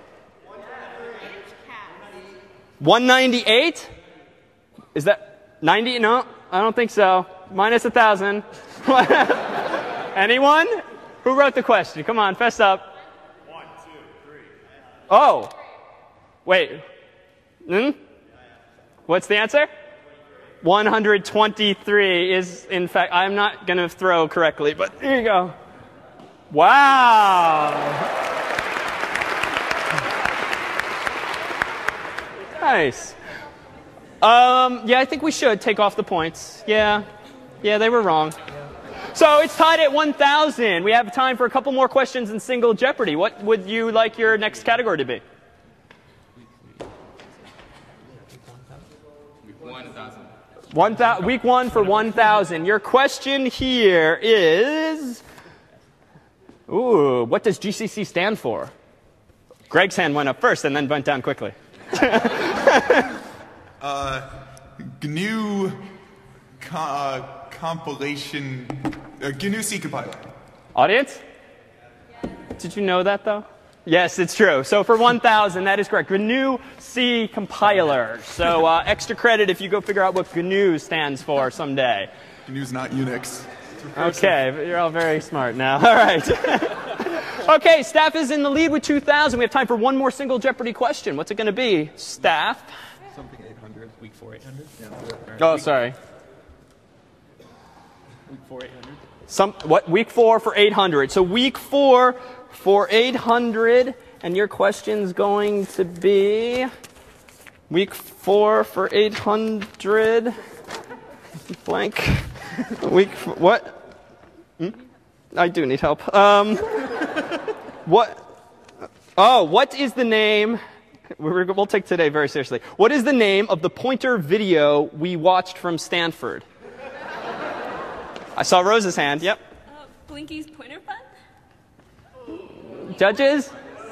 198? Is that 90? No, I don't think so. Minus 1,000. Anyone? Who wrote the question? Come on, fess up.
1, 2, 3.
Oh. Wait. What's the answer? 123 is, in fact, I'm not going to throw correctly, but here you go. Wow. Nice. Yeah, I think we should take off the points. Yeah, they were wrong. So it's tied at 1,000. We have time for a couple more questions in Single Jeopardy. What would you like your next category to be? Week 1 for 1,000. Your question here is, what does GCC stand for? Greg's hand went up first and then went down quickly.
GNU compilation, GNU C compiler.
Audience? Did you know that though? Yes, it's true. So for 1,000, that is correct. GNU C compiler. So extra credit if you go figure out what GNU stands for someday.
GNU's not Unix.
Okay, but you're all very smart now. All right. Okay, staff is in the lead with 2,000. We have time for one more Single Jeopardy question. What's it going to be, staff?
Something 800.
Week 4, 800?
Yeah.
Oh, sorry.
Week 4, 800?
Week 4 for 800. So week 4 for 800, and your question's going to be week 4 for 800. Blank. What? I do need help. What is the name? We'll take today very seriously. What is the name of the pointer video we watched from Stanford? I saw Rose's hand. Yep.
Blinky's Pointer Fun?
Judges?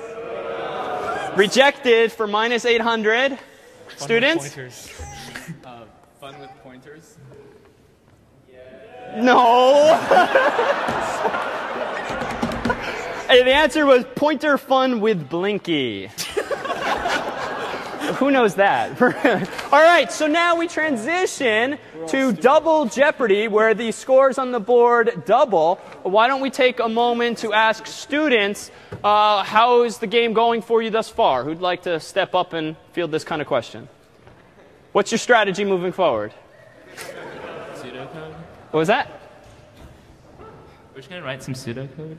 Rejected for minus 800. Students?
Fun with pointers?
No. Hey, the answer was Pointer Fun with Blinky. Who knows that? All right, so now we transition to Double Jeopardy, where the scores on the board double. Why don't we take a moment to ask students, how is the game going for you thus far? Who'd like to step up and field this kind of question? What's your strategy moving forward?
Pseudocode?
What was that?
We're just going to write some pseudocode.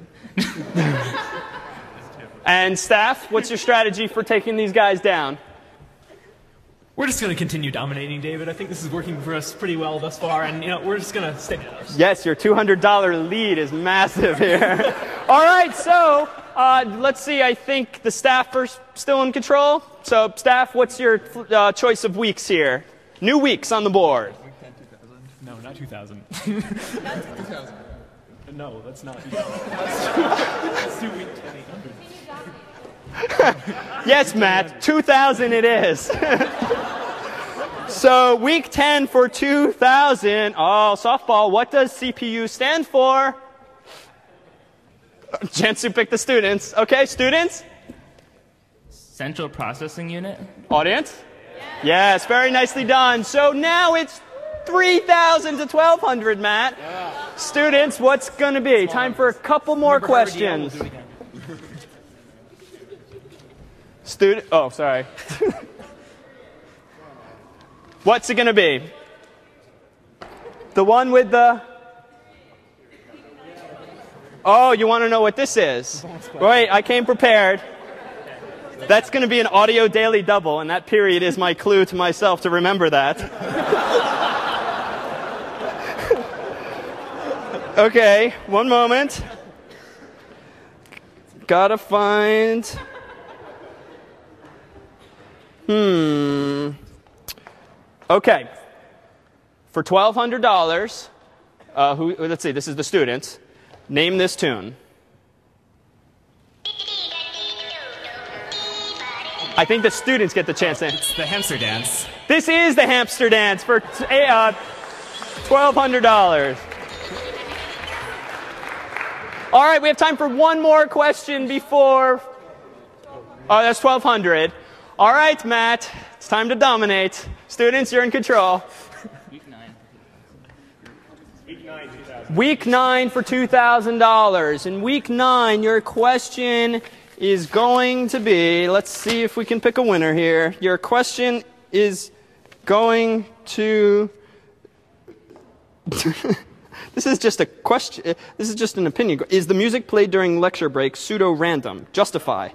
And staff, what's your strategy for taking these guys down?
We're just going to continue dominating, David. I think this is working for us pretty well thus far, and we're just going to stay the course.
Yes, your $200 lead is massive here. All right, so let's see. I think the staff are still in control. So, staff, what's your choice of weeks here? New weeks on the board.
Week 10, 2000. No, not 2000. Not 2000. No, that's not 2000. Let's do week 10, 800.
Yes, Matt, 2000 it is. So week 10 for 2000. Oh, softball, what does CPU stand for? Jansu picked the students. Okay, students?
Central Processing Unit.
Audience? Yes, very nicely done. So now it's 3,000 to 1,200, Matt. Yeah. Students, what's going to be? Time for a couple more questions. Oh, sorry. What's it going to be? The one with the... Oh, you want to know what this is? Wait, I came prepared. That's going to be an audio daily double, and that period is my clue to myself to remember that. Okay, one moment. Gotta find... Okay. For $1,200, let's see, this is the students. Name this tune. I think the students get the chance to.
It's the hamster dance.
This is the hamster dance for $1,200. All right, we have time for one more question before. Oh, that's 1,200. All right, Matt, it's time to dominate. Students, you're in control.
Week 9.
Week 9 for $2,000. In week 9, your question is going to be, let's see if we can pick a winner here. Your question is going to... This is just a question. This is just an opinion. Is the music played during lecture break pseudo-random? Justify.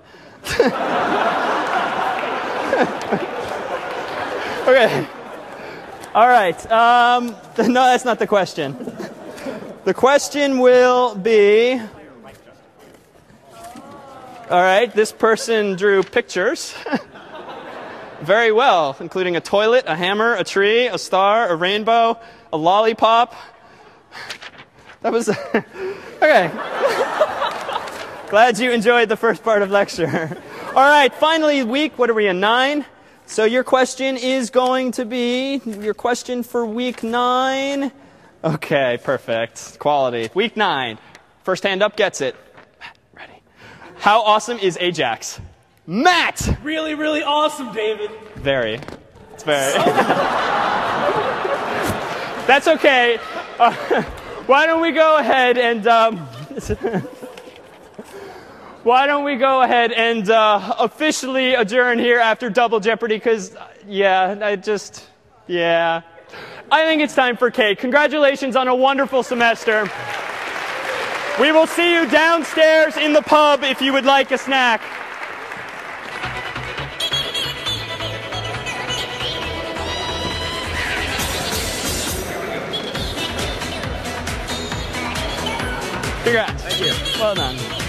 Okay. All right. No, that's not the question. The question will be... All right. This person drew pictures. Very well, including a toilet, a hammer, a tree, a star, a rainbow, a lollipop. That was... Okay. Glad you enjoyed the first part of lecture. All right, finally, week, what are we in, 9? So your question is going to be, your question for week 9. Okay, perfect. Quality. Week 9. First hand up gets it. Matt, ready? How awesome is Ajax? Matt!
Really, really awesome, David.
Very. It's very. That's okay. Why don't we go ahead and... Why don't we go ahead and officially adjourn here after Double Jeopardy? Because, I think it's time for cake. Congratulations on a wonderful semester. We will see you downstairs in the pub if you would like a snack. Congrats.
Thank you.
Well done.